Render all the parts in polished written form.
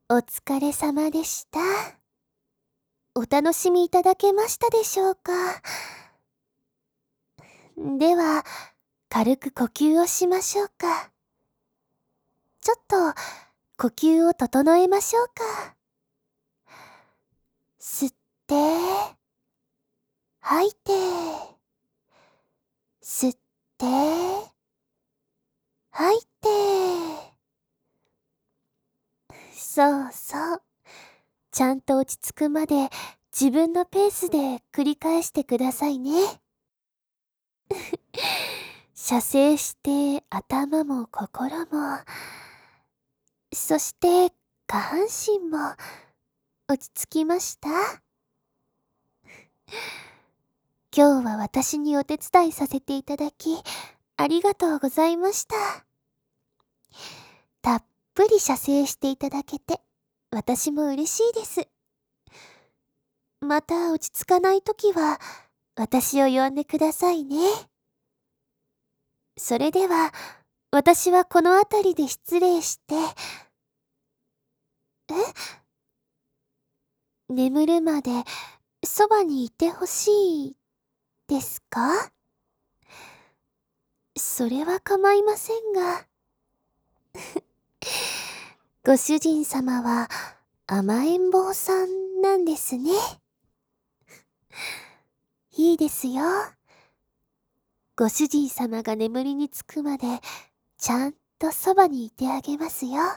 お疲れ様でした。お楽しみいただけましたでしょうか。では、軽く呼吸をしましょうか。ちょっと、呼吸を整えましょうか。吸って、吐いて、吸って、吐いて。そうそう。ちゃんと落ち着くまで自分のペースで繰り返してくださいね。射精して頭も心も、そして下半身も落ち着きました？今日は私にお手伝いさせていただき、ありがとうございました。たっぷり射精していただけて、私も嬉しいです。また落ち着かないときは、私を呼んでくださいね。それでは、私はこの辺りで失礼して、眠るまでそばにいてほしいですか？それは構いませんが。ご主人様は甘えん坊さんなんですね。いいですよ。ご主人様が眠りにつくまで、ちゃんとそばにいてあげますよ。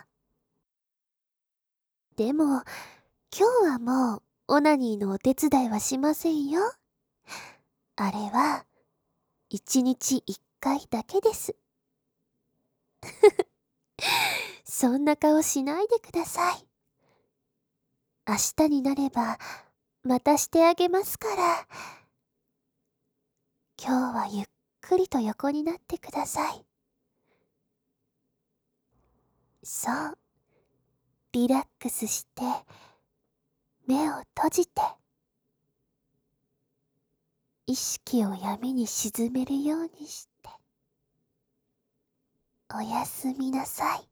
でも、今日はもう、オナニーのお手伝いはしませんよ。あれは、一日一回だけです。そんな顔しないでください。明日になれば、またしてあげますから。今日はゆっくりと横になってください。そう。リラックスして、目を閉じて、意識を闇に沈めるようにして、おやすみなさい。